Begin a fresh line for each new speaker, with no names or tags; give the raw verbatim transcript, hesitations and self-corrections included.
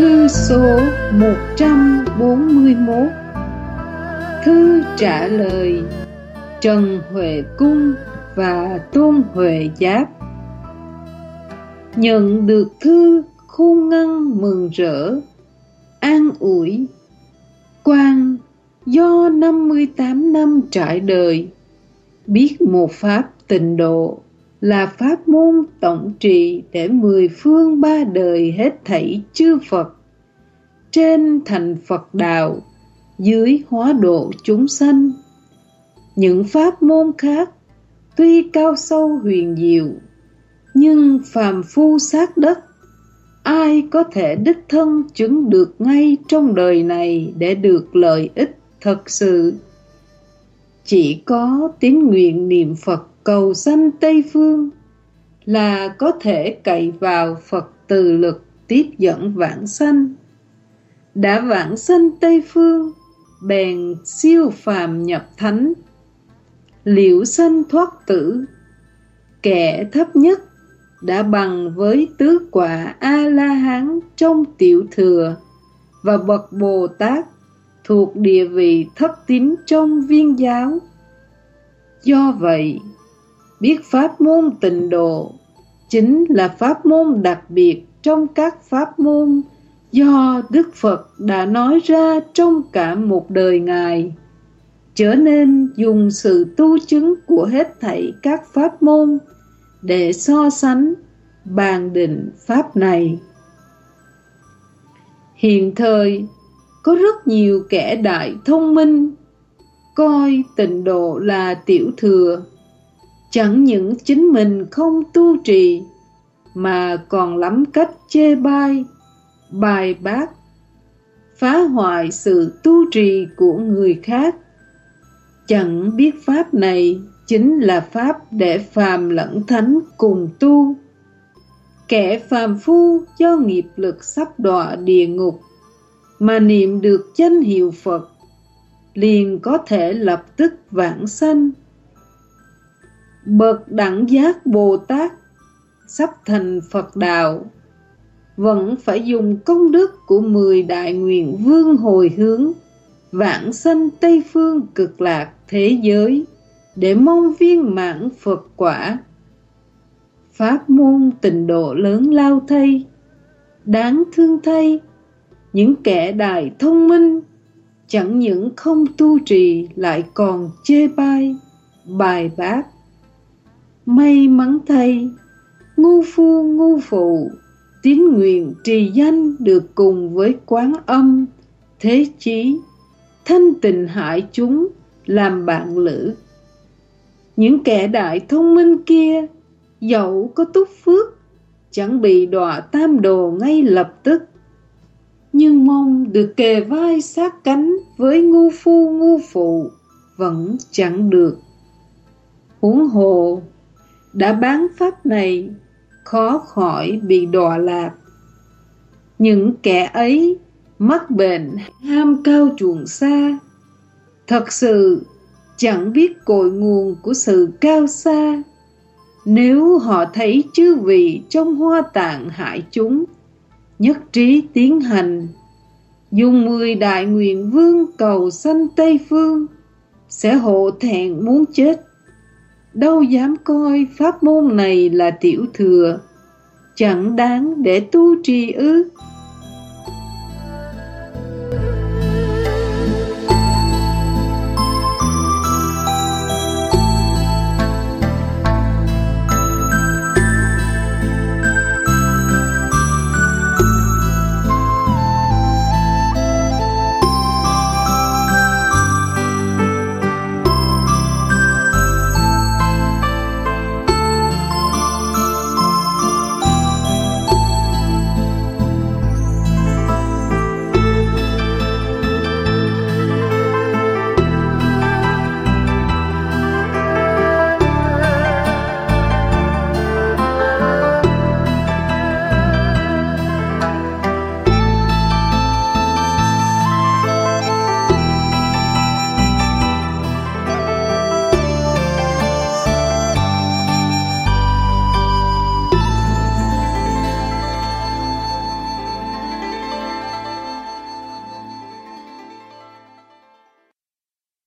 Thư số một trăm bốn mươi mốt. Thư trả lời Trần Huệ Cung và Tôn Huệ Giáp. Nhận được thư, khôn ngân mừng rỡ, an ủi. Quan do năm mươi tám năm trải đời, biết một pháp tịnh độ là pháp môn tổng trị để mười phương ba đời hết thảy chư Phật, trên thành Phật đạo, dưới hóa độ chúng sanh. Những pháp môn khác tuy cao sâu huyền diệu, nhưng phàm phu sát đất, ai có thể đích thân chứng được ngay trong đời này để được lợi ích thật sự. Chỉ có tín nguyện niệm Phật cầu sanh Tây Phương là có thể cậy vào Phật từ lực tiếp dẫn vãng sanh. Đã vãng sanh Tây Phương, bèn siêu phàm nhập thánh, liễu sanh thoát tử. Kẻ thấp nhất đã bằng với tứ quả A-la-hán trong tiểu thừa, và bậc Bồ Tát thuộc địa vị thất tín trong viên giáo. Do vậy, biết pháp môn tịnh độ chính là pháp môn đặc biệt trong các pháp môn do Đức Phật đã nói ra trong cả một đời Ngài, trở nên dùng sự tu chứng của hết thảy các pháp môn để so sánh, bàn định pháp này. Hiện thời, có rất nhiều kẻ đại thông minh coi tịnh độ là tiểu thừa, chẳng những chính mình không tu trì, mà còn lắm cách chê bai, bài bác, phá hoại sự tu trì của người khác. Chẳng biết pháp này chính là pháp để phàm lẫn thánh cùng tu. Kẻ phàm phu do nghiệp lực sắp đọa địa ngục mà niệm được danh hiệu Phật, liền có thể lập tức vãng sanh. Bậc đẳng giác Bồ Tát sắp thành Phật đạo, vẫn phải dùng công đức của mười đại nguyện vương hồi hướng vãng sanh Tây Phương cực lạc thế giới để mong viên mãn Phật quả. Pháp môn tịnh độ lớn lao thay, đáng thương thay, những kẻ đại thông minh chẳng những không tu trì lại còn chê bai, bài bác. May mắn thay, ngu phu ngu phụ tín nguyện trì danh được cùng với Quán Âm, Thế Chí, thanh tịnh hải chúng làm bạn lữ. Những kẻ đại thông minh kia dẫu có túc phước, chẳng bị đọa tam đồ ngay lập tức, nhưng mong được kề vai sát cánh với ngu phu ngu phụ vẫn chẳng được. Huống hồ đã bán pháp này, khó khỏi bị đọa lạc. Những kẻ ấy mắc bệnh ham cao chuộng xa, thật sự chẳng biết cội nguồn của sự cao xa. Nếu họ thấy chư vị trong Hoa Tạng hải chúng nhất trí tiến hành, dùng mười đại nguyện vương cầu sanh Tây Phương, sẽ hộ thẹn muốn chết. Đâu dám coi pháp môn này là tiểu thừa, chẳng đáng để tu trì ư?